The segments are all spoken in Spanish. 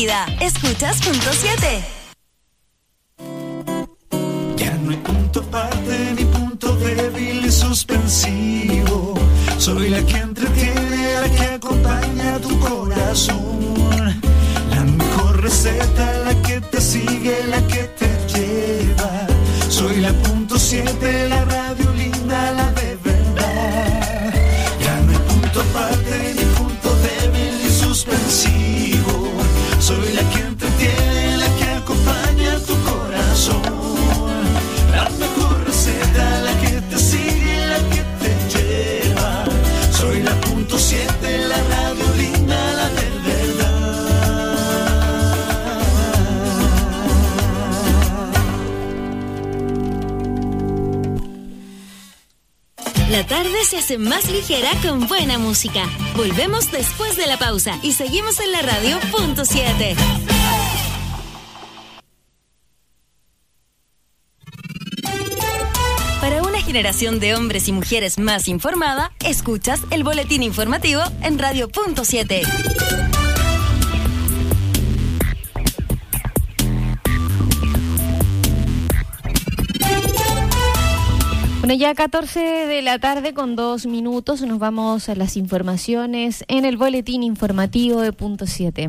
vida. Escuchas Punto 7. Ya no hay punto aparte ni punto débil y suspensivo. Soy la que entretiene, la que acompaña tu corazón. La mejor receta, la que te sigue, la que te lleva. Soy la Punto 7, la radio linda, la de verdad. Ya no hay punto aparte ni punto débil y suspensivo. Soy la que entretiene, la que acompaña tu corazón. La mejor receta, la que te sigue, la que te lleva. Soy la Punto 7, la radio linda, la de verdad. La tarde se hace más ligera con buena música. Volvemos después de la pausa y seguimos en la radio Punto 7. Para una generación de hombres y mujeres más informada, escuchas el boletín informativo en radio Punto 7. Bueno, ya 14 de la tarde con 2 minutos, nos vamos a las informaciones en el boletín informativo de Punto 7.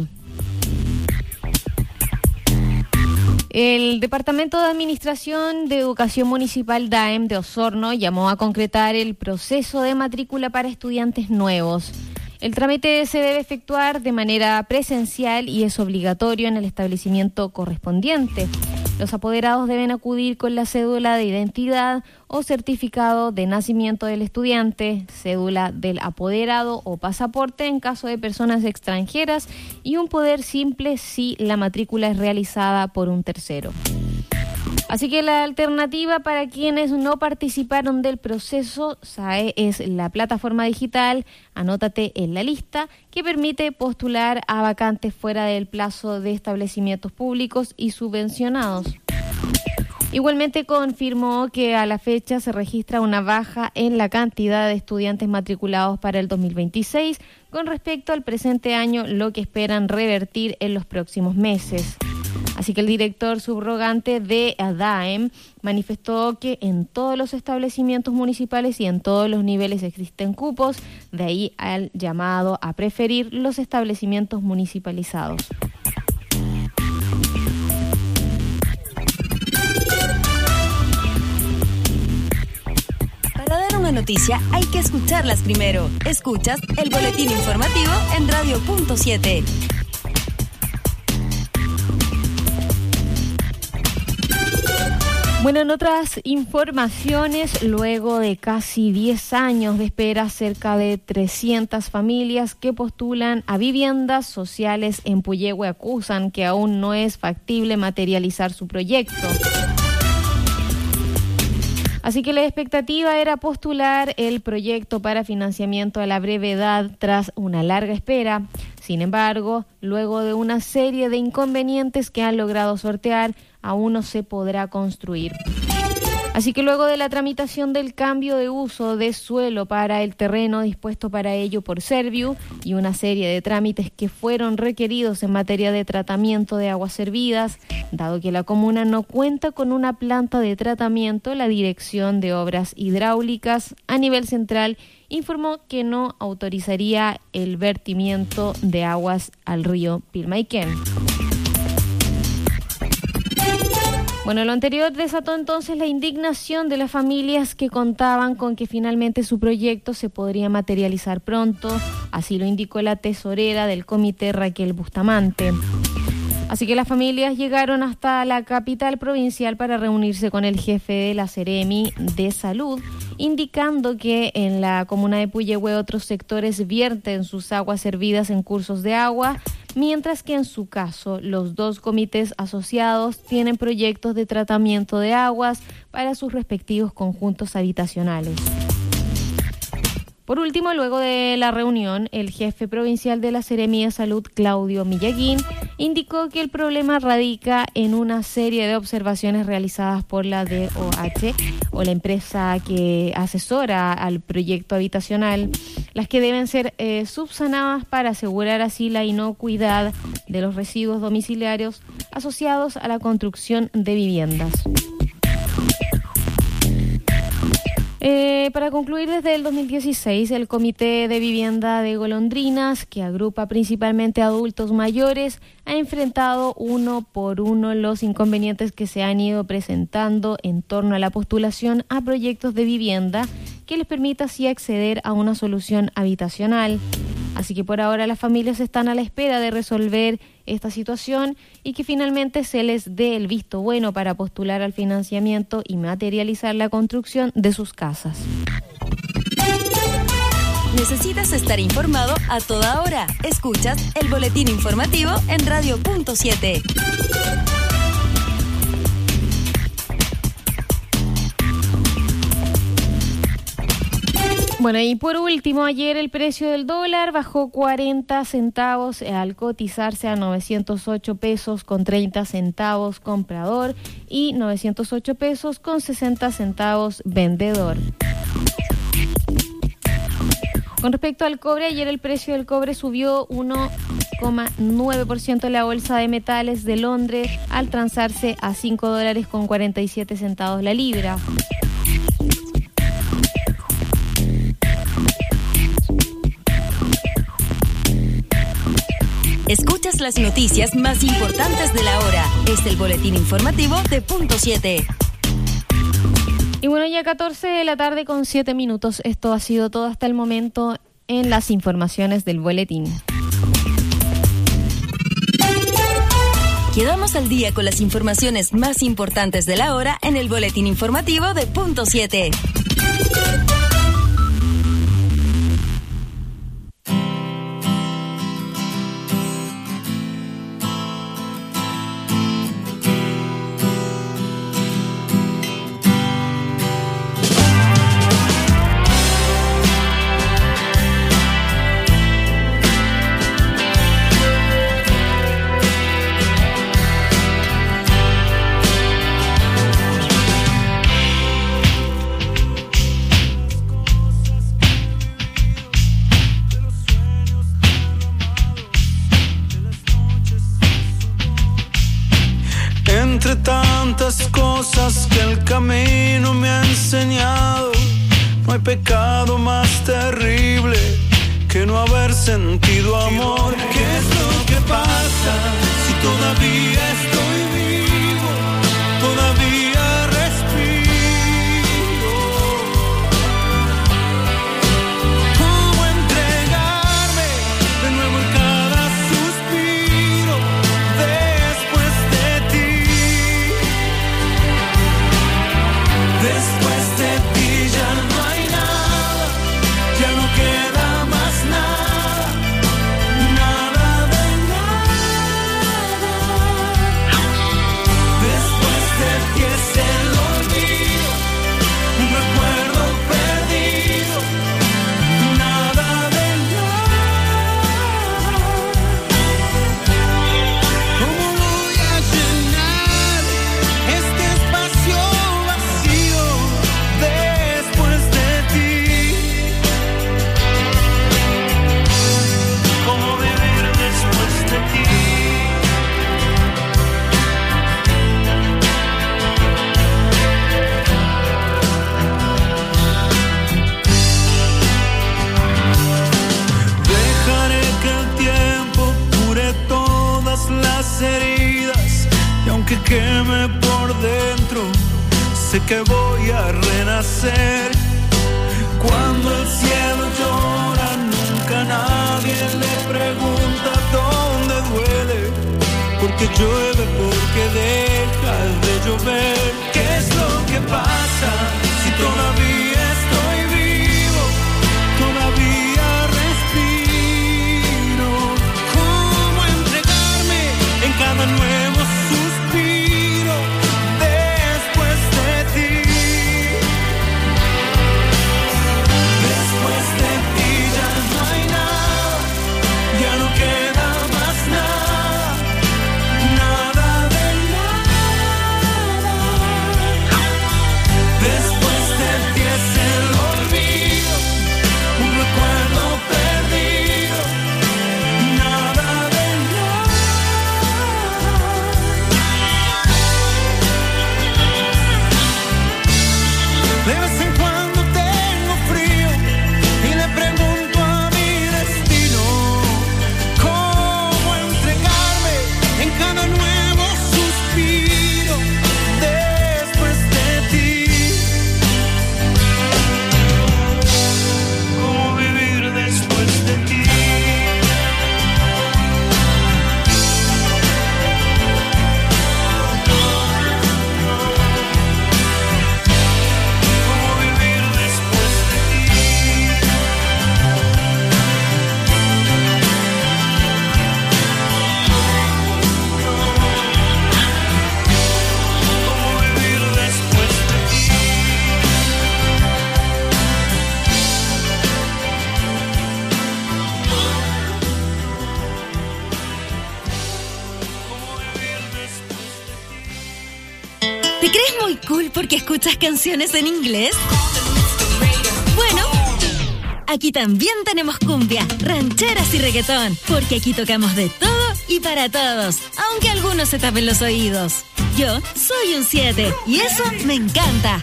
El Departamento de Administración de Educación Municipal DAEM de Osorno llamó a concretar el proceso de matrícula para estudiantes nuevos. El trámite se debe efectuar de manera presencial y es obligatorio en el establecimiento correspondiente. Los apoderados deben acudir con la cédula de identidad o certificado de nacimiento del estudiante, cédula del apoderado o pasaporte en caso de personas extranjeras y un poder simple si la matrícula es realizada por un tercero. Así que la alternativa para quienes no participaron del proceso SAE es la plataforma digital Anótate en la lista, que permite postular a vacantes fuera del plazo de establecimientos públicos y subvencionados. Igualmente confirmó que a la fecha se registra una baja en la cantidad de estudiantes matriculados para el 2026 con respecto al presente año, lo que esperan revertir en los próximos meses. Así que el director subrogante de DAEM manifestó que en todos los establecimientos municipales y en todos los niveles existen cupos, de ahí al llamado a preferir los establecimientos municipalizados. Para dar una noticia hay que escucharlas primero. Escuchas el boletín informativo en radio Punto 7. Bueno, en otras informaciones, luego de casi 10 años de espera, cerca de 300 familias que postulan a viviendas sociales en Puyehue acusan que aún no es factible materializar su proyecto. Así que la expectativa era postular el proyecto para financiamiento a la brevedad tras una larga espera. Sin embargo, luego de una serie de inconvenientes que han logrado sortear, aún no se podrá construir. Así que luego de la tramitación del cambio de uso de suelo para el terreno dispuesto para ello por Serviu y una serie de trámites que fueron requeridos en materia de tratamiento de aguas servidas, dado que la comuna no cuenta con una planta de tratamiento, la Dirección de Obras Hidráulicas a nivel central informó que no autorizaría el vertimiento de aguas al río Pilmaiquén. Bueno, lo anterior desató entonces la indignación de las familias que contaban con que finalmente su proyecto se podría materializar pronto, así lo indicó la tesorera del comité, Raquel Bustamante. Así que las familias llegaron hasta la capital provincial para reunirse con el jefe de la Seremi de Salud, indicando que en la comuna de Puyehue otros sectores vierten sus aguas servidas en cursos de agua, mientras que en su caso los dos comités asociados tienen proyectos de tratamiento de aguas para sus respectivos conjuntos habitacionales. Por último, luego de la reunión, el jefe provincial de la Seremi de Salud, Claudio Millaguín, indicó que el problema radica en una serie de observaciones realizadas por la DOH o la empresa que asesora al proyecto habitacional, las que deben ser subsanadas para asegurar así la inocuidad de los residuos domiciliarios asociados a la construcción de viviendas. Para concluir, desde el 2016, el Comité de Vivienda de Golondrinas, que agrupa principalmente adultos mayores, ha enfrentado uno por uno los inconvenientes que se han ido presentando en torno a la postulación a proyectos de vivienda que les permita así acceder a una solución habitacional. Así que por ahora las familias están a la espera de resolver esta situación y que finalmente se les dé el visto bueno para postular al financiamiento y materializar la construcción de sus casas. Necesitas estar informado a toda hora. Escuchas el boletín informativo en Radio Punto 7. Bueno, y por último, ayer el precio del dólar bajó 40 centavos al cotizarse a 908 pesos con 30 centavos comprador y 908 pesos con 60 centavos vendedor. Con respecto al cobre, ayer el precio del cobre subió 1,9% en la bolsa de metales de Londres al transarse a $5.47 la libra. Escuchas las noticias más importantes de la hora. Es el boletín informativo de Punto 7. Y bueno, ya 14 de la tarde con 7 minutos. Esto ha sido todo hasta el momento en las informaciones del boletín. Quedamos al día con las informaciones más importantes de la hora en el boletín informativo de Punto 7. Entre tantas cosas que el camino me ha enseñado, no hay pecado más terrible que no haber sentido amor. ¿Qué es lo que pasa si todavía estoy vivo? Todavía respiro. ¿Cómo entregarme de nuevo en cada suspiro después de ti? Después de ti ya no hay nada, ya no queda más nada, nada de nada. Después de ti es el olvido, un recuerdo perdido, nada de nada. ¿Cómo voy a llenar este espacio vacío después de ti? ¿Cómo vivir después de ti? Dejaré que el tiempo cure todas las heridas y aunque queme por dentro, sé que voy a renacer. Cuando el cielo llora, nunca nadie le pregunta dónde duele, porque llueve, porque deja de llover. ¿Qué es lo que pasa si todavía estoy vivo? Todavía respiro. ¿Cómo entregarme en cada nuevo suspiro después de ti? Después de ti ya no hay nada, ya no queda más nada, nada de nada. ¿Te crees muy cool porque escuchas canciones en inglés? Bueno, aquí también tenemos cumbia, rancheras y reggaetón, porque aquí tocamos de todo y para todos, aunque algunos se tapen los oídos. Yo soy un 7 y eso me encanta.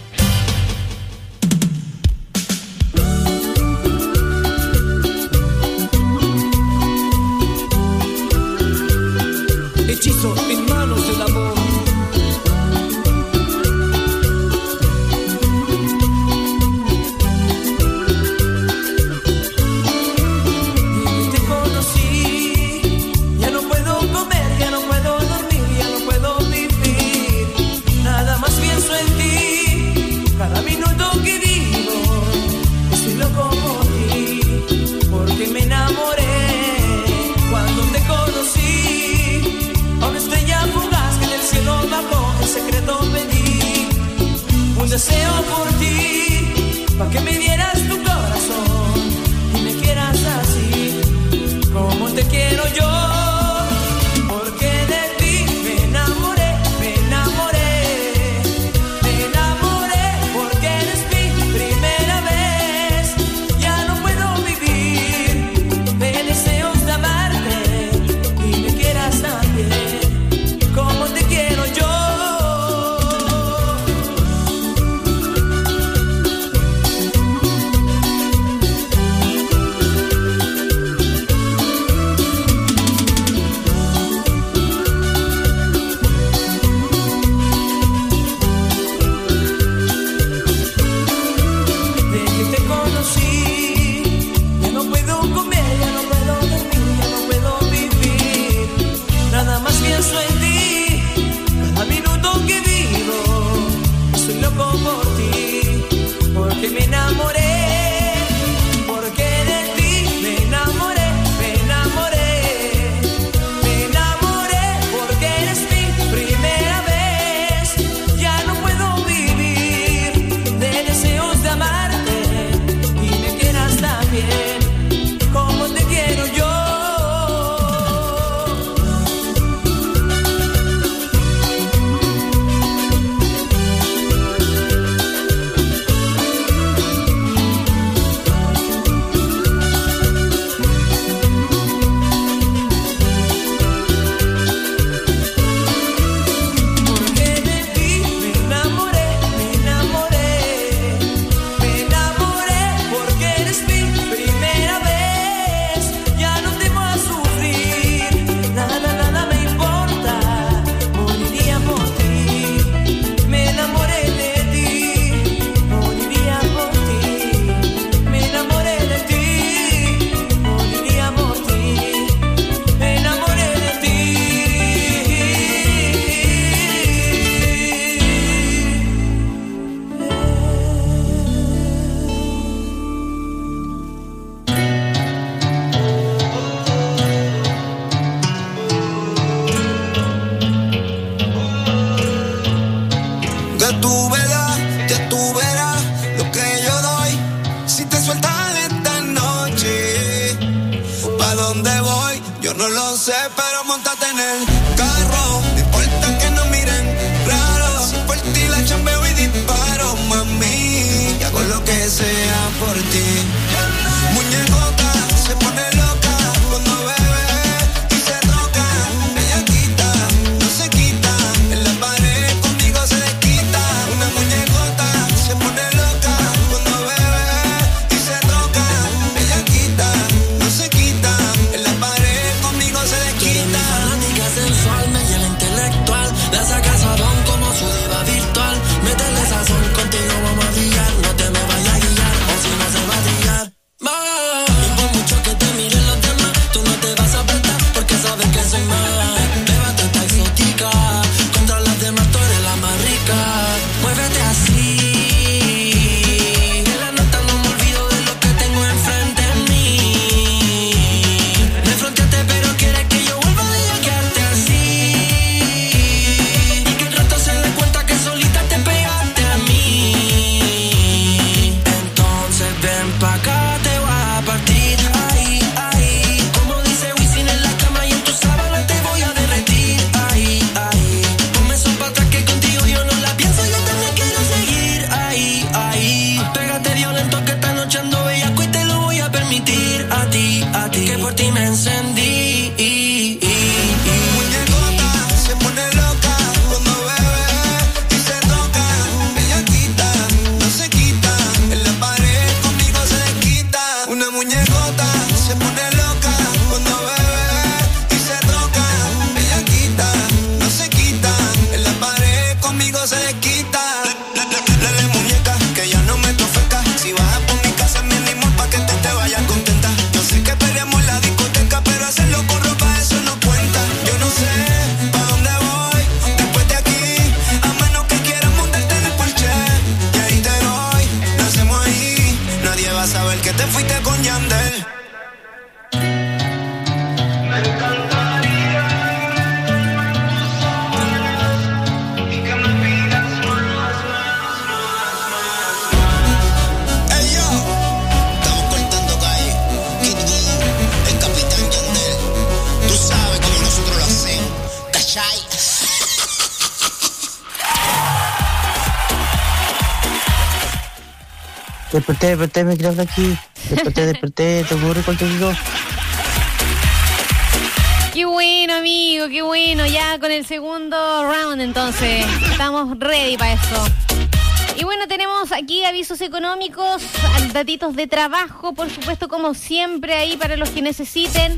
Hechizo en manos del amor. Te conocí, ya no puedo comer, ya no puedo dormir, ya no puedo vivir. Nada más pienso en ti, cada minuto que vivo. Estoy loco por ti, porque me enamoré cuando te conocí. Una estrella fugaz que del cielo bajó, en secreto pedí un deseo por ti, para que me dieras tu corazón y me quieras así, como te quiero yo, porque de ti me enamoré, me enamoré, me enamoré, porque eres mi primera vez, ya no puedo vivir de deseos de amarte y me quieras también, como te quiero yo. Desde que te conocí, ya no puedo comer, ya no puedo dormir, ya no puedo vivir. Nada más pienso en ti, cada minuto que vivo. Estoy loco por ti, porque me enamoré, porque de ti me enamoré, me enamoré, me enamoré, porque eres mi primera vez. Ya no puedo vivir de deseos de amarte y me quieras también, como te quiero yo. Porque de ti me enamoré, me enamoré, me enamoré, porque eres mi primera vez. Ya no temo a sufrir, nada, nada me importa, moriría por ti. Me enamoré de ti, moriría por ti. Me enamoré de ti, moriría por ti. Me enamoré de ti. Ya tú verás lo que yo doy. Si te sueltas esta noche, ¿pa' dónde voy? Yo no lo sé, pero montate en el carro. No importa que nos miren raro. Si por ti la chambeo y disparo, mami, y hago lo que sea por ti. Muñecota se pone loca cuando bebe y se toca. Bellaquita, no se quita, en la pared conmigo se desquita. Una muñecota se pone loca cuando bebe y se toca. Bellaquita, no se quita, en la pared conmigo se desquita. Fanática sensual. por ti me encendí. Muñecota, se pone loca cuando bebe y se toca. Bellaquita, no se quita, en la pared conmigo se desquita. Una muñecota, se pone loca cuando bebe y se toca. Bellaquita, no se quita, en la pared conmigo se desquita. Dale muñeca, que ya no me tofeca. Si vas por mi casa me animo pa' que te vayas contenta. Yo sé que peleamos en la discoteca, pero hacerlo con ropa eso no cuenta. Yo no sé pa' dónde voy después de aquí, a menos que quieras montarte en el Porsche. Y ahí te doy, lo hacemos ahí. Nadie va a saber que te fuiste con Yandel. Ey yo, estamos cortando calle. Kid Voodoo, el capitán Yandel. Tú sabes cómo nosotros lo hacemos. ¿Cachai? Desperté, me quiero hablar aquí. Desperté, te ocurre contigo. Qué bueno, amigo, qué bueno. Ya con el segundo round, entonces. Estamos ready para esto. Y bueno, tenemos aquí avisos económicos, datitos de trabajo, por supuesto, como siempre, ahí para los que necesiten.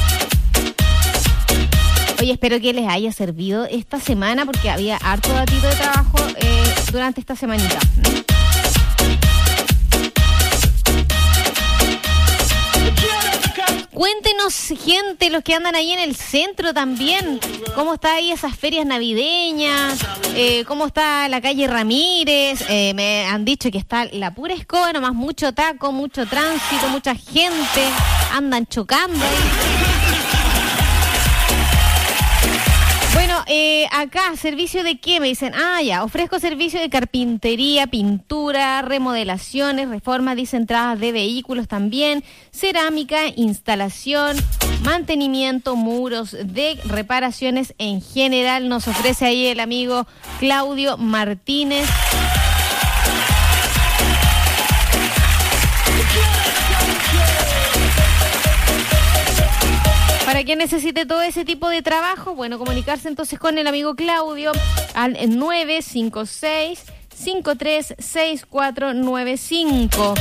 Oye, espero que les haya servido esta semana, porque había harto datito de trabajo durante esta semanita. Cuéntenos, gente, los que andan ahí en el centro también, cómo está ahí esas ferias navideñas, cómo está la calle Ramírez. Me han dicho que está la pura escoba, nomás mucho taco, mucho tránsito, mucha gente, andan chocando ahí. Bueno, acá, ¿servicio de qué? Me dicen, ya, ofrezco servicio de carpintería, pintura, remodelaciones, reformas, dice, entradas de vehículos también, cerámica, instalación, mantenimiento, muros, de reparaciones en general. Nos ofrece ahí el amigo Claudio Martínez. Para quien necesite todo ese tipo de trabajo, bueno, comunicarse entonces con el amigo Claudio al 956-536495.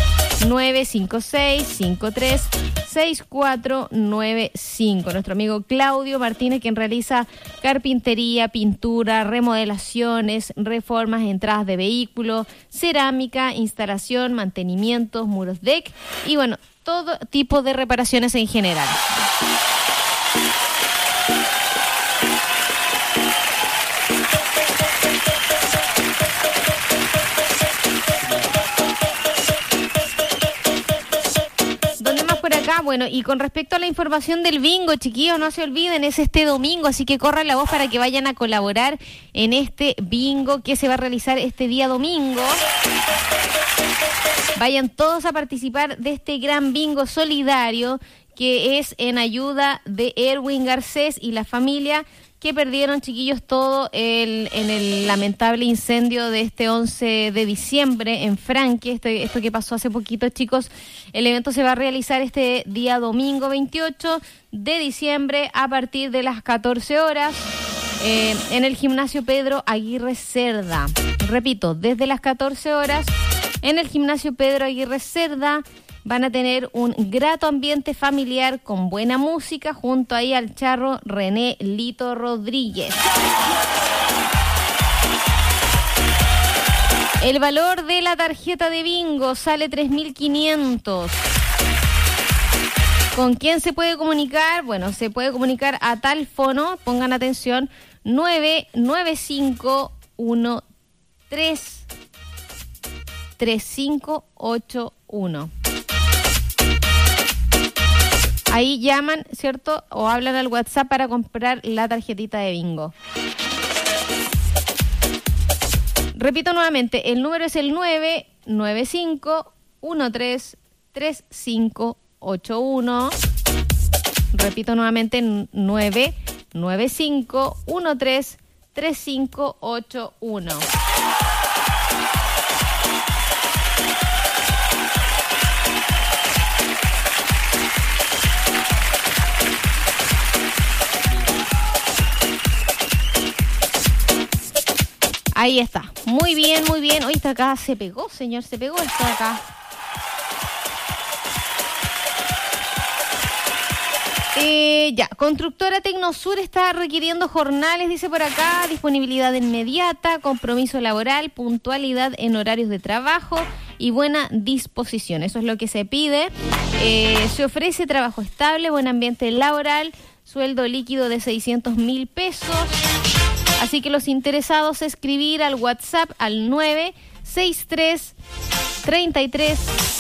956-536495. Nuestro amigo Claudio Martínez, quien realiza carpintería, pintura, remodelaciones, reformas, entradas de vehículos, cerámica, instalación, mantenimientos, muros deck y bueno, todo tipo de reparaciones en general. Bueno, y con respecto a la información del bingo, chiquillos, no se olviden, es este domingo, así que corran la voz para que vayan a colaborar en este bingo que se va a realizar este día domingo. Vayan todos a participar de este gran bingo solidario que es en ayuda de Erwin Garcés y la familia que perdieron, chiquillos, todo en el lamentable incendio de este 11 de diciembre en Franque. Esto que pasó hace poquito, chicos. El evento se va a realizar este día domingo 28 de diciembre a partir de las 14 horas en el gimnasio Pedro Aguirre Cerda. Repito, desde las 14 horas en el gimnasio Pedro Aguirre Cerda. Van a tener un grato ambiente familiar con buena música junto ahí al charro René Lito Rodríguez. El valor de la tarjeta de bingo sale 3.500. ¿Con quién se puede comunicar? Bueno, se puede comunicar a tal fono, pongan atención, 995133581. Ahí llaman, ¿cierto? O hablan al WhatsApp para comprar la tarjetita de bingo. Repito nuevamente, el número es el 995133581. Repito nuevamente, 995133581. Ahí está. Muy bien, muy bien. Hoy está acá, se pegó, señor, se pegó esto acá. Ya, Constructora Tecnosur está requiriendo jornales, dice por acá, disponibilidad inmediata, compromiso laboral, puntualidad en horarios de trabajo y buena disposición. Eso es lo que se pide. Se ofrece trabajo estable, buen ambiente laboral, sueldo líquido de 600.000 pesos. Así que los interesados escribir al WhatsApp al 963 33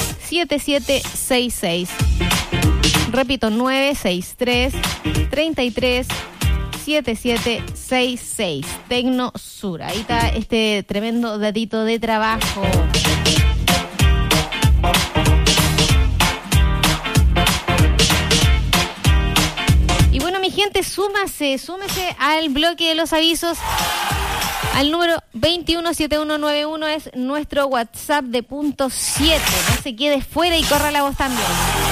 7766. Repito, 963 33 7766. Tecnosur. Ahí está este tremendo datito de trabajo. Y bueno, mi gente, súmese al bloque de los avisos. Al número 217191 es nuestro WhatsApp de punto 7. No se quede fuera y corra la voz también.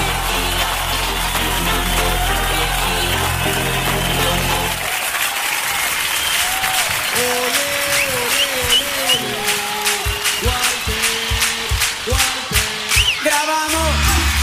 Grabamos.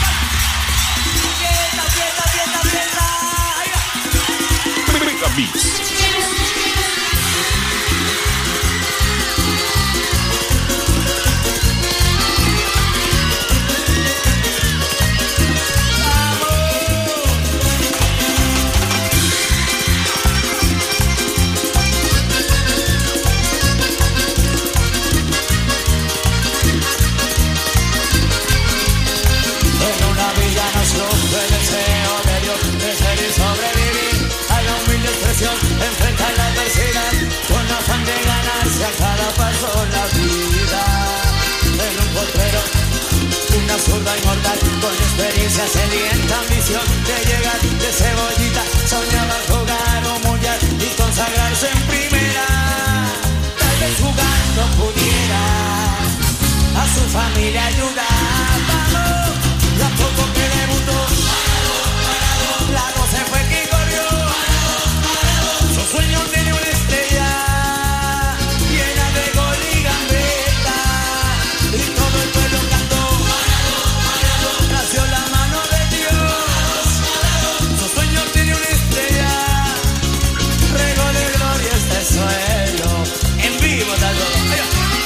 Enfrenta la adversidad con afán de ganarse a cada paso la vida. En un potrero, una zurda inmortal con experiencia, sedienta ambición de llegar de cebollita. Soñaba jugar un mundial y consagrarse en primera. Tal vez jugando pudiera a su familia ayudar. Vamos, y a poco que debutó, la no se fue que corrió. Sueño tiene una estrella llena de gol y gambeta, y todo el pueblo cantó. Nació la mano de Dios. Su sueño tiene una estrella, regó de gloria este suelo. En vivo, tal vez.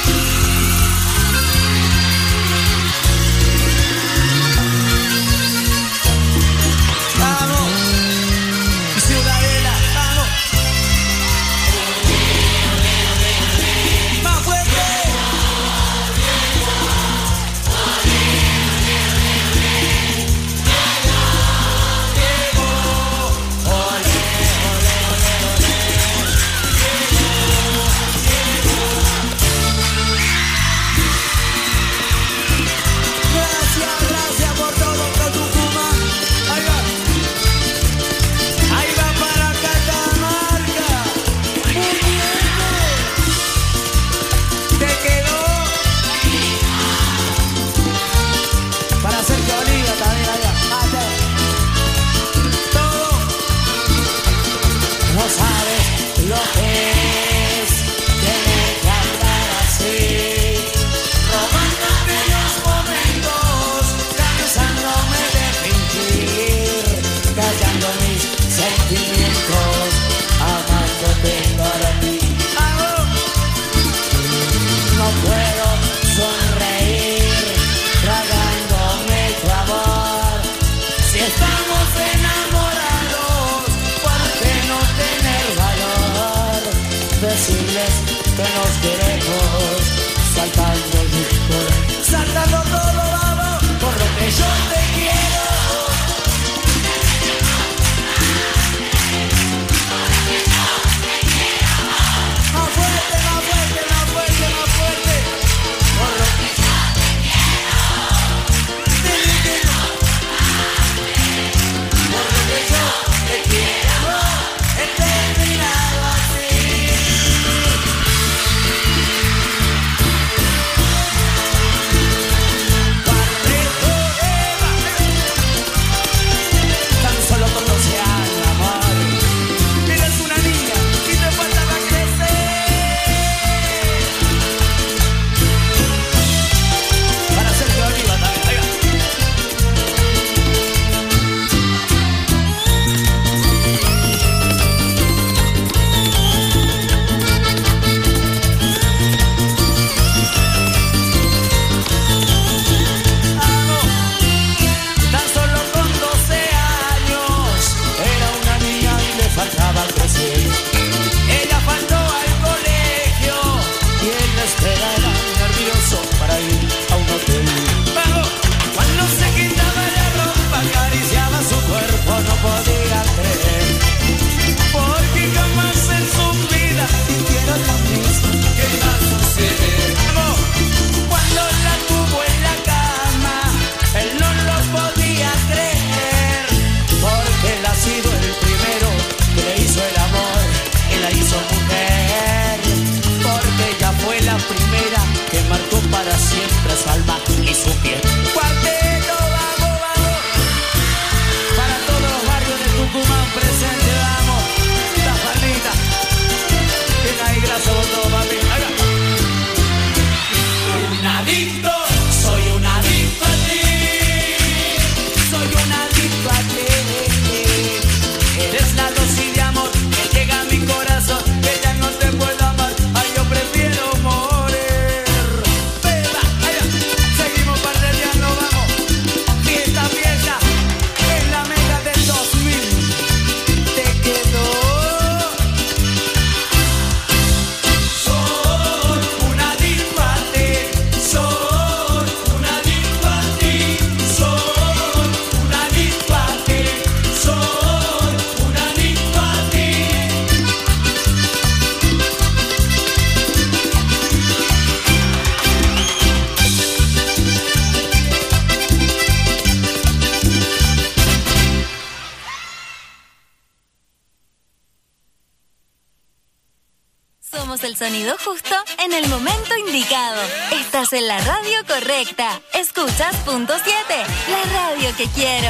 el sonido justo en el momento indicado. Estás en la radio correcta. Escuchas Punto 7, la radio que quiero.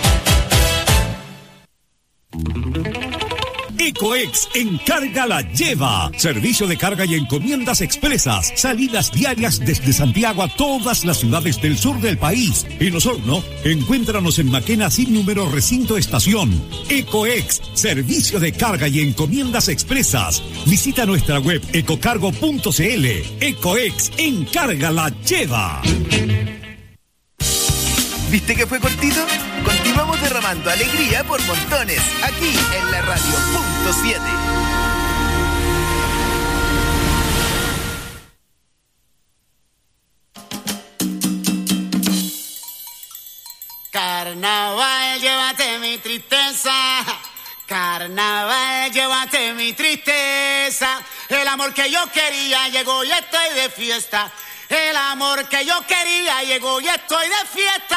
Ecoex Encarga la Lleva. Servicio de carga y encomiendas expresas. Salidas diarias desde Santiago a todas las ciudades del sur del país. En Osorno, encuéntranos en Maquena sin número recinto estación. Ecoex, servicio de carga y encomiendas expresas. Visita nuestra web ecocargo.cl. Ecoex Encarga la Lleva. ¿Viste que fue cortito? Continuamos derramando alegría por montones, aquí en la radio Punto 7. Carnaval, llévate mi tristeza. Carnaval, llévate mi tristeza. El amor que yo quería llegó y estoy de fiesta. El amor que yo quería llegó y estoy de fiesta.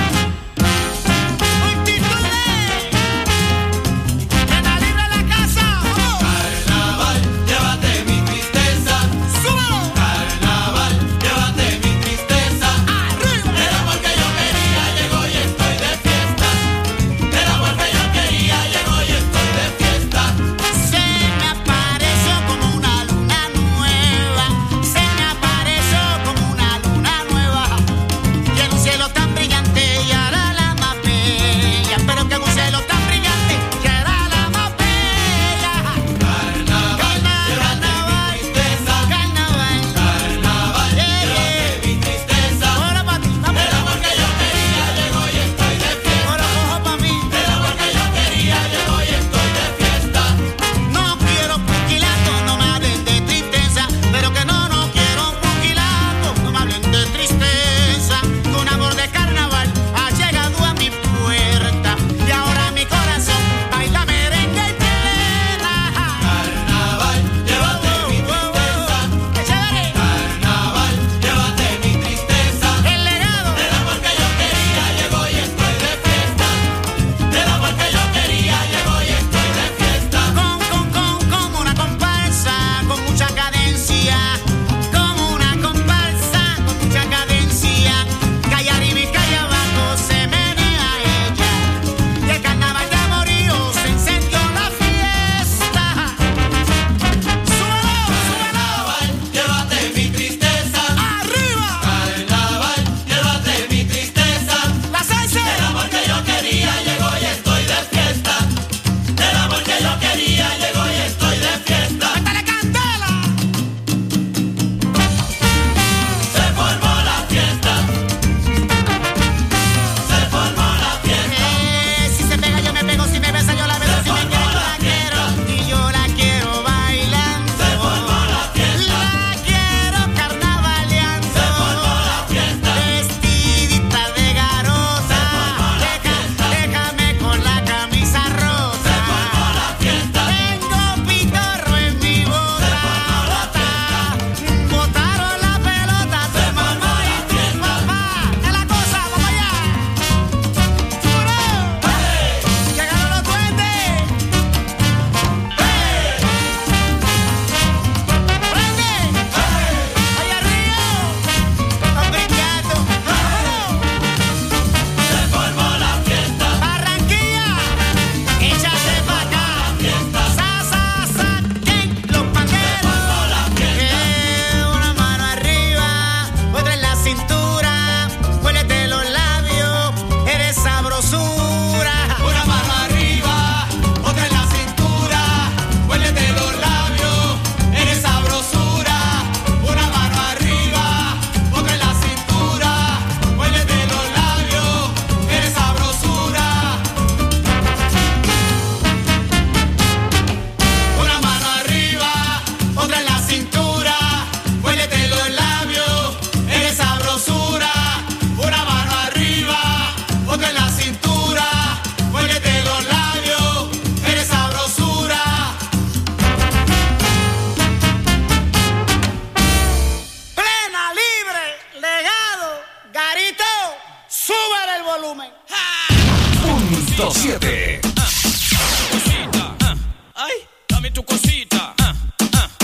Punto 7. Ay, dame tu cosita. Dame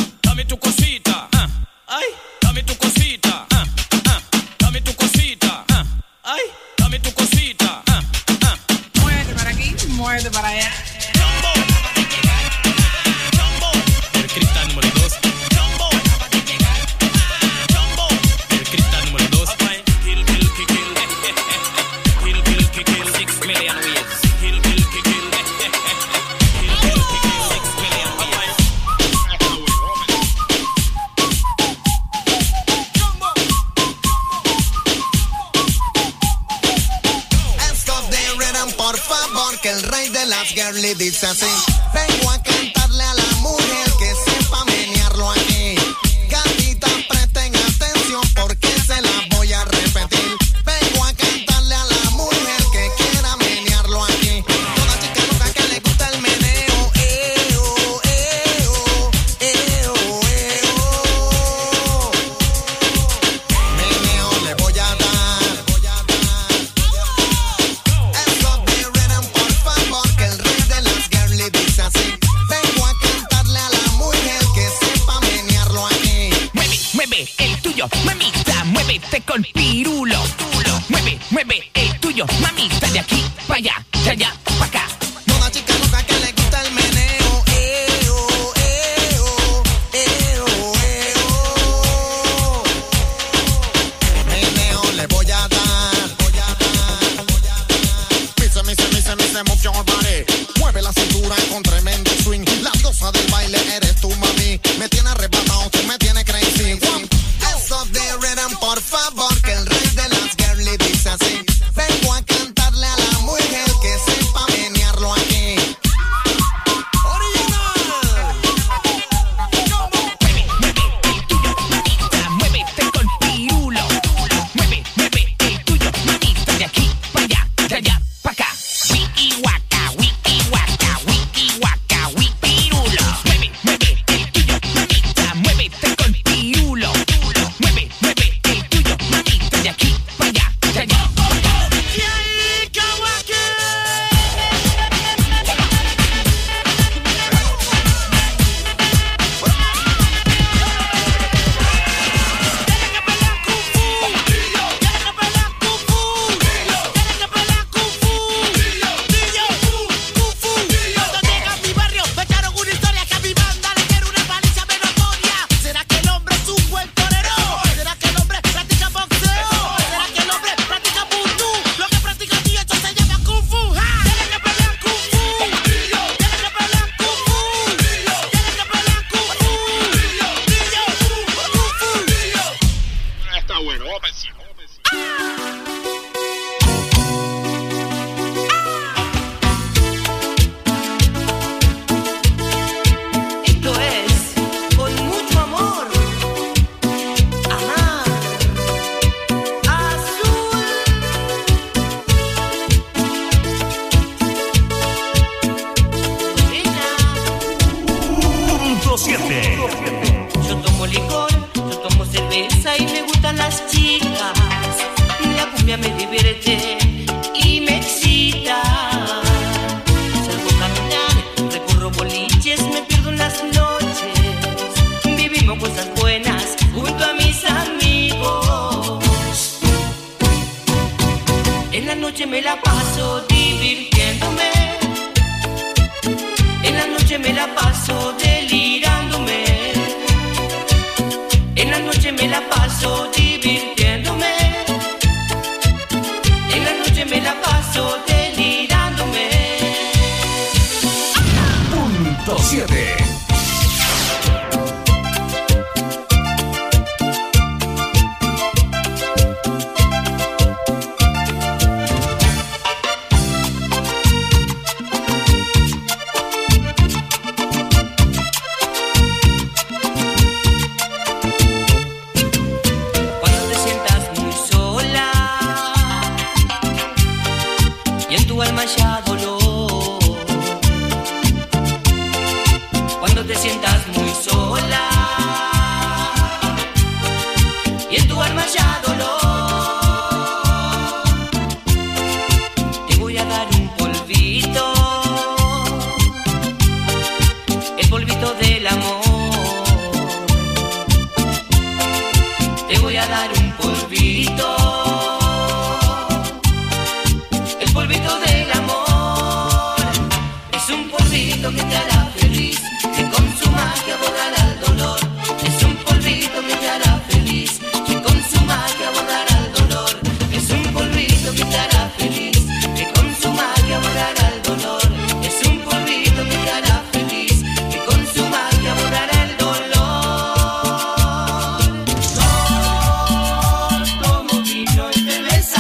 tu cosita. Ay, dame tu cosita. Dame tu cosita. Ay, dame tu cosita. Muévete para aquí, muévete para allá. El cristal número 2. El cristal número 2. Kill, kill, kill, kill. Kill, kill, kill, kill. 6 million ways. Kill, kill, kill, kill. Kill, kill, kill, kill. 6 million ways. Estos de Redden, por favor, que el rey de las girly dice así. Vengo a cantarle a la mujer que sepa menearlo aquí. Gatita, presten atención porque se la voy a repetir. Vengo a cantarle a la mujer que quiera menearlo aquí. Toda chica loca que le gusta el meneo. Meneo le voy a dar. Estos de Redden, por favor, que el rey de las girly dice así. Vengo a cantarle a la mujer que sepa menearlo aquí. Mueve, mueve el tuyo, mamita, muévete con pirulo. Mueve, mueve el tuyo, mamita, de aquí para allá, de allá para acá. Toda chica loca que le gusta el meneo. Meneo le voy a dar. Mise, move your body. Mueve la cintura con tremendo swing. La diosa del baile eres tú, mami. Me tiene arrebatado, tú me tienes crazy. Eso de Redden, por favor, que el rey de las girly dice así. Vengo a cantarle a la mujer que sepa menearlo aquí. Muévete con pirulo. Mueve, mueve el tuyo, mamita, de aquí para allá, de allá para acá. Wiki waka, wiki waka, wiki waka, wiki pirulo. Mueve, mueve el tuyo, mamita, muévete con pirulo. Mueve, mueve el tuyo, mamita, de aquí para allá, de allá para acá. ¿Será que el hombre es un buen torero? ¿Será que el hombre practica boxeo? ¿Será que el hombre practica vudú? Lo que practica mi hecho se llama Kung Fu. Tienen que pelear Kung Fu. Tienen que pelear Kung Fu. Tienen que pelear Kung Fu. Está bueno, vamos encima. Esto es con mucho amor. Amar. Azul. Punto 7. Yo tomo licor, yo tomo cerveza y me gustan las chicas. La cumbia me divierte y me excita. Salgo a caminar, recorro boliches, me pierdo en las noches. Vivimos cosas buenas junto a mis amigos. En la noche me la paso divirtiéndome. En la noche me la paso delirándome. En la noche me la paso divirtiéndome. En la noche me la paso delirándome. Punto 7. Cuando te sientas muy sola y en tu alma ya dolor. Cuando te sientas muy sola y en tu alma ya dolor. Te voy a dar un polvito, el polvito del amor. voy a dar un polvito. El polvito del amor es un polvito que te hará feliz, que con su magia borrará el dolor. Es un polvito que te hará feliz, que con su magia borrará el dolor. Es un polvito que te hará feliz, que con su magia borrará el dolor. Es un polvito que te hará feliz, que con su magia borrará el dolor. Como vino y cerveza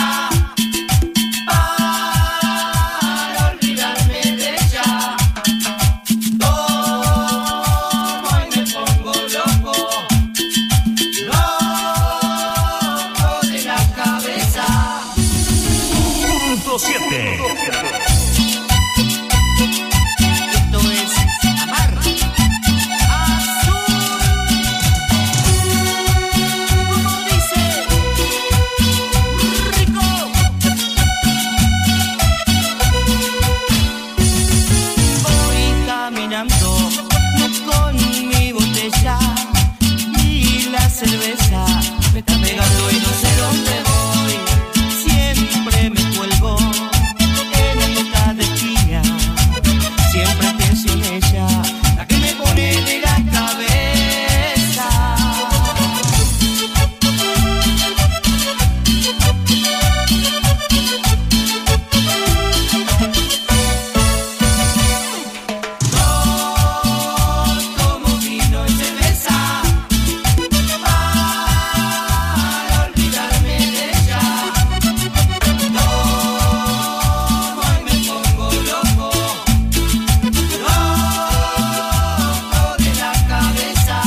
para olvidarme de ella. Tomo y me pongo loco, loco de la cabeza. Punto 7. Esto es amar. Azul. Como dice, rico. Voy caminando con mi botella y la cerveza me está pegando y no sé dónde voy. Siempre me cuelgo en esta de esquina. Siempre pienso en ella, la que me pone de la cabeza. Como vino y cerveza para olvidarme de ella. Tomo y me pongo loco, loco de la cabeza.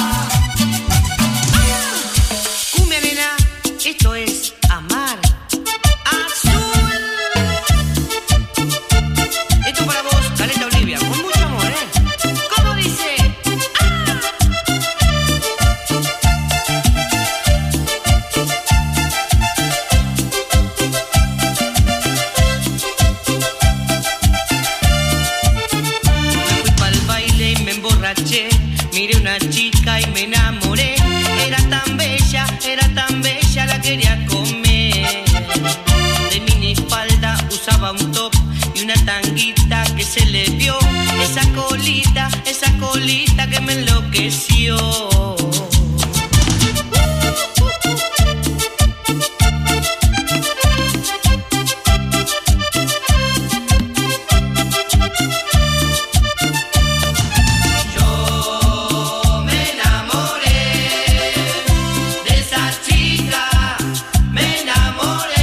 Cumbia nena, esto es amar. Azul. Esto para vos, Caleta Olivia, con mucho amor, ¿eh? ¿Cómo dice? Me fui pa'l baile y me emborraché. Miré una chica y me enamoré. Era tan bella, la quería comer. De minifalda usaba un top y una tanguita que se le vio. Esa colita que me enloqueció. Yo me enamoré de esa chica, me enamoré.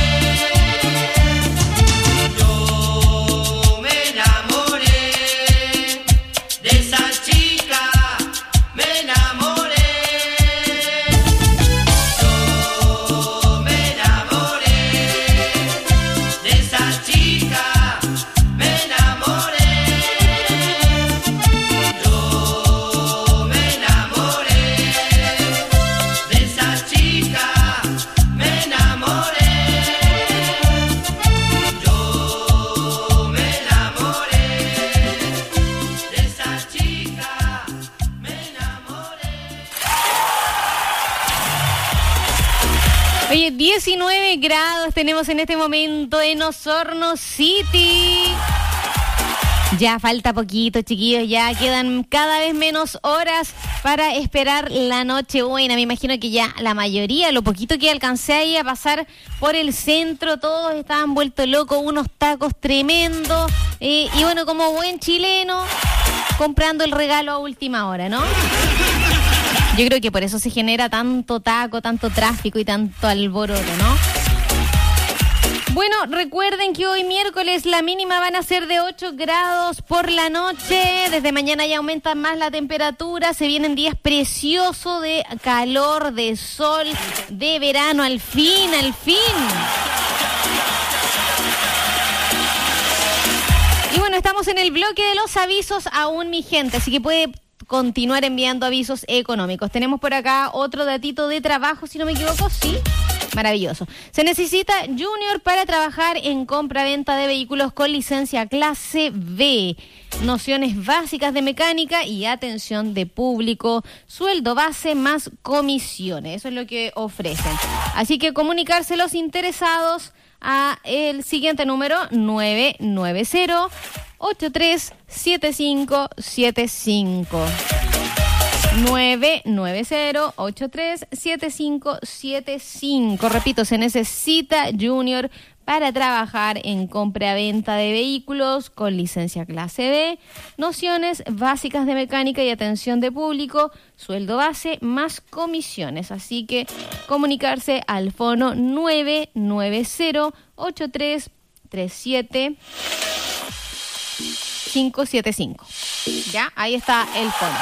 Yo me enamoré de esa chica, me enamoré. Yo me enamoré de esa chica, me enamoré. Yo me enamoré de esa chica, me enamoré. Yo me enamoré de esa chica, me enamoré. Oye, 19 grados tenemos en este momento en Osorno City. Ya falta poquito, chiquillos, ya quedan cada vez menos horas para esperar la Nochebuena. Me imagino que ya la mayoría, lo poquito que alcancé ahí a pasar por el centro, todos estaban vueltos locos, unos tacos tremendos. Y bueno, como buen chileno, comprando el regalo a última hora, ¿no? Yo creo que por eso se genera tanto taco, tanto tráfico y tanto alboroto, ¿no? Bueno, recuerden que hoy miércoles la mínima van a ser de 8 grados por la noche. Desde mañana ya aumenta más la temperatura. Se vienen días preciosos de calor, de sol, de verano. Al fin, al fin. Y bueno, estamos en el bloque de los avisos aún, mi gente. Así que puede continuar enviando avisos económicos. Tenemos por acá otro datito de trabajo, si no me equivoco, ¿sí? Maravilloso. Se necesita junior para trabajar en compra-venta de vehículos con licencia clase B. Nociones básicas de mecánica y atención de público. Sueldo base más comisiones. Eso es lo que ofrecen. Así que comunicarse los interesados a el siguiente número 990-837575. 990-837575. Repito, se necesita junior para trabajar en compra-venta de vehículos con licencia clase B, nociones básicas de mecánica y atención de público, sueldo base más comisiones. Así que comunicarse al fono 990-8337-575. Ya, ahí está el fono.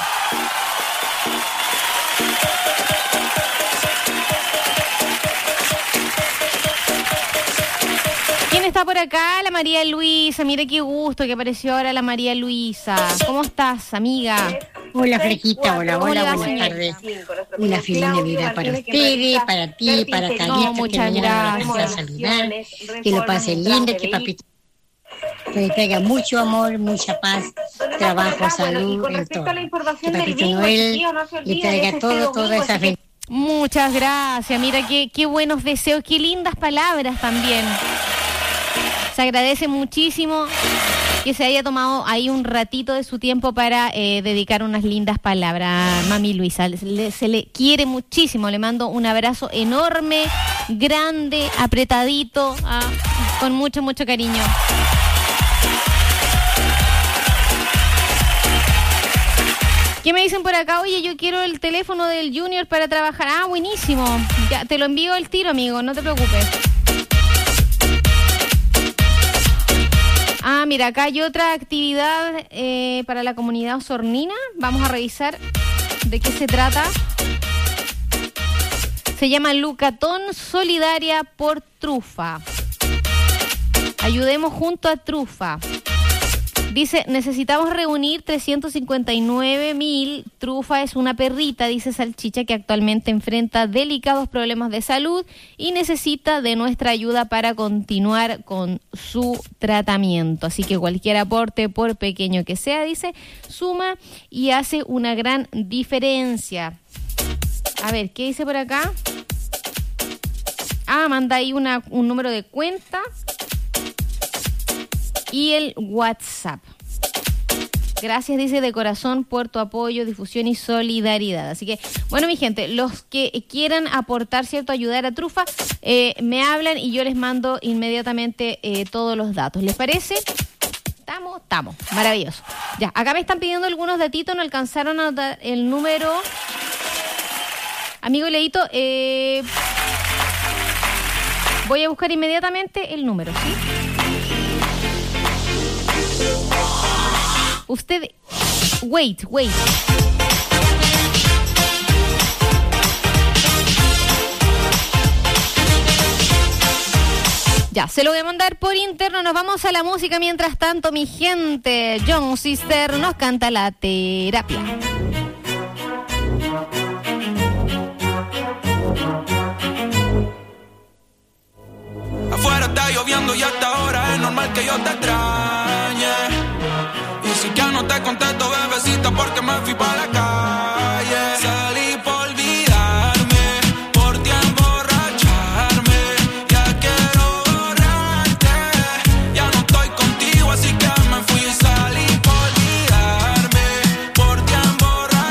¿Quién está por acá? La María Luisa. Mire qué gusto que apareció ahora la María Luisa. ¿Cómo estás, amiga? Hola, Flequita. Hola, buenas tardes. Una feliz Navidad para ustedes, para ti, para Calista. No, muchas gracias. A saludar. Que lo pasen lindo, que papito le traiga mucho amor, mucha paz, trabajo, salud, en todo. Que Papito Noel le traiga toda esa felicidad. Muchas gracias. Mira qué buenos deseos, qué lindas palabras también. Se agradece muchísimo que se haya tomado ahí un ratito de su tiempo para dedicar unas lindas palabras. Mami Luisa, se le quiere muchísimo. Le mando un abrazo enorme, grande, apretadito, con mucho, mucho cariño. ¿Qué me dicen por acá? Oye, yo quiero el teléfono del Junior para trabajar. Ah, buenísimo. Ya, te lo envío al tiro, amigo, no te preocupes. Ah, mira, acá hay otra actividad para la comunidad osornina. Vamos a revisar de qué se trata. Se llama Lucatón Solidaria por Trufa. Ayudemos junto a Trufa. Dice, necesitamos reunir 359.000. Trufa es una perrita, dice Salchicha, que actualmente enfrenta delicados problemas de salud y necesita de nuestra ayuda para continuar con su tratamiento. Así que cualquier aporte, por pequeño que sea, dice, suma y hace una gran diferencia. A ver, ¿qué dice por acá? Ah, manda ahí un número de cuenta y el WhatsApp. Gracias, dice, de corazón por tu apoyo, difusión y solidaridad. Así que, bueno, mi gente, los que quieran aportar, ¿cierto?, ayudar a Trufa, me hablan y yo les mando inmediatamente todos los datos. ¿Les parece? Estamos. Maravilloso. Ya, acá me están pidiendo algunos datitos, no alcanzaron a dar el número. Amigo Leito, voy a buscar inmediatamente el número, ¿sí? Usted, wait. Ya, se lo voy a mandar por interno. Nos vamos a la música mientras tanto, mi gente. John Sister nos canta La Terapia. Afuera está lloviendo y hasta ahora es normal que yo te extrañe. Y si ya no te contesto, bebecita, porque me fui pa' la calle. Salí por olvidarme, por ti emborracharme. Ya quiero borrarte, ya no estoy contigo, así que me fui. Salí por olvidarme, por ti emborracharme.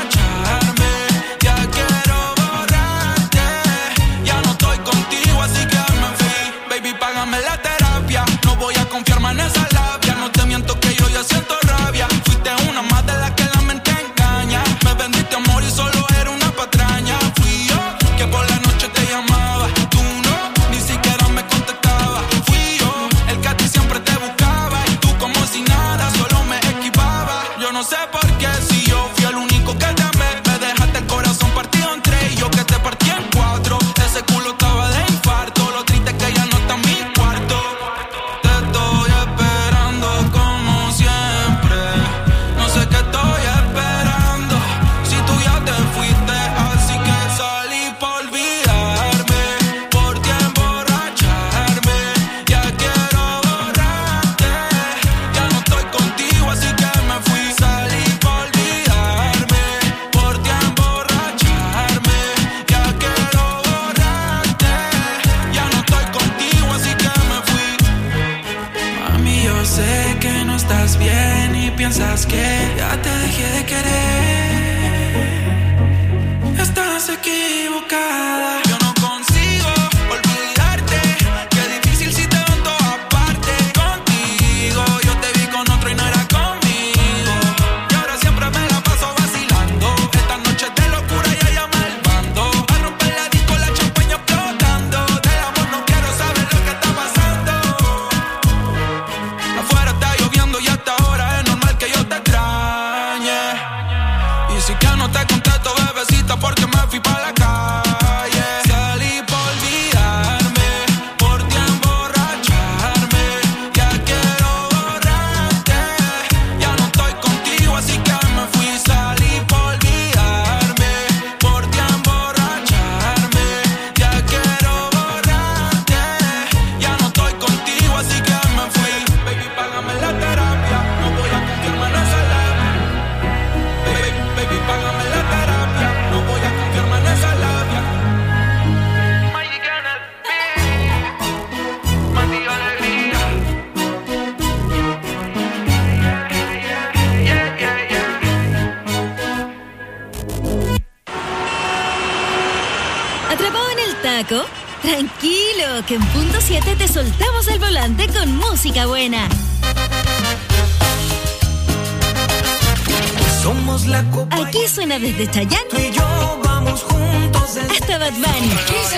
estás bien y piensas que ya te dejé de querer. Estás equivocada. Yo no consigo olvidarte. Qué difícil si te veo en todas partes. Contigo yo te vi con otro y no era conmigo. Y ahora siempre me la paso vacilando. Esta noche de locura ya llama el bando. A romper la disco, la champaña explotando. Del amor no quiero saber lo que está pasando. Afuera está lloviendo y hasta ahora es normal que yo te extrañe. Y si que no te contesto, bebecita, porque me fui pa' la calle. Salí por olvidarme, por ti emborracharme. Ya quiero borrarte, ya no estoy contigo, así que me fui. Salí por olvidarme, por ti emborracharme. Ya quiero borrarte, ya no estoy contigo, así que me fui. Baby, págame la terapia, no voy a confiarme en esa labia. Baby, págame la terapia, no voy a confiarme en esa labia. Magic en el beat, Mandiga Alegría. ¿Atrapado en el taco? Tranquilo, que en punto 7 te soltamos el volante con música buena. Somos la copa. Aquí suena desde Chayanne Tú y yo vamos juntos hasta Bad Bunny,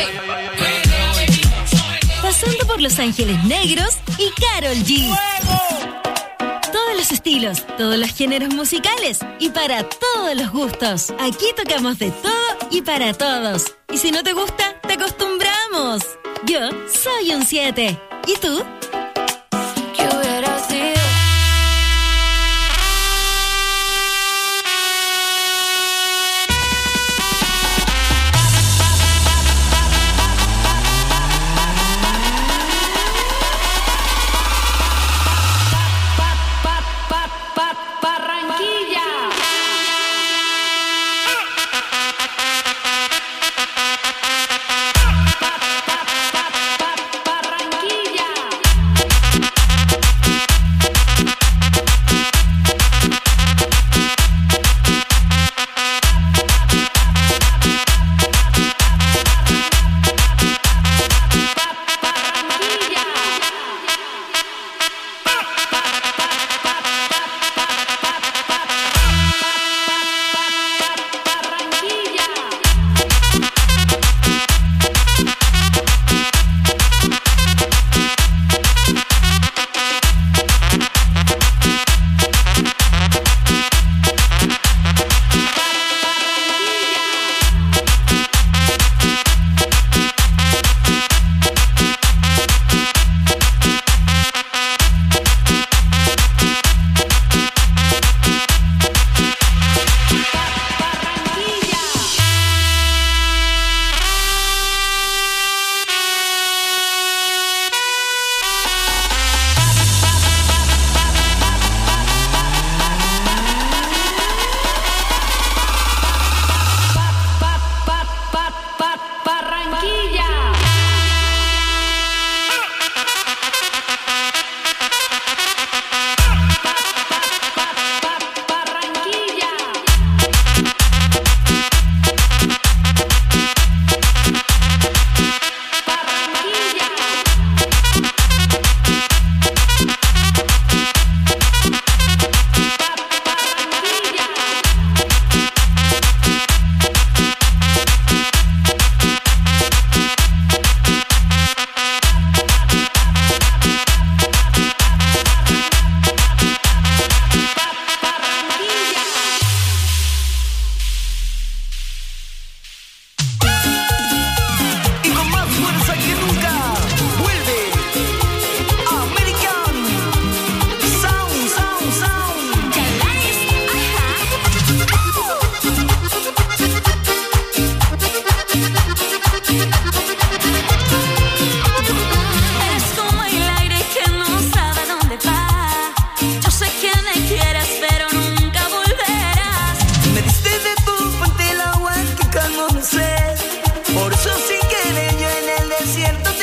pasando por Los Ángeles Negros y Karol G. Todos los estilos, todos los géneros musicales y para todos los gustos. Aquí tocamos de todo y para todos. Y si no te gusta, te acostumbramos. Yo soy un 7. ¿Y tú? ¿Qué hubiera sido? Barranquilla. Por eso sin querer yo en el desierto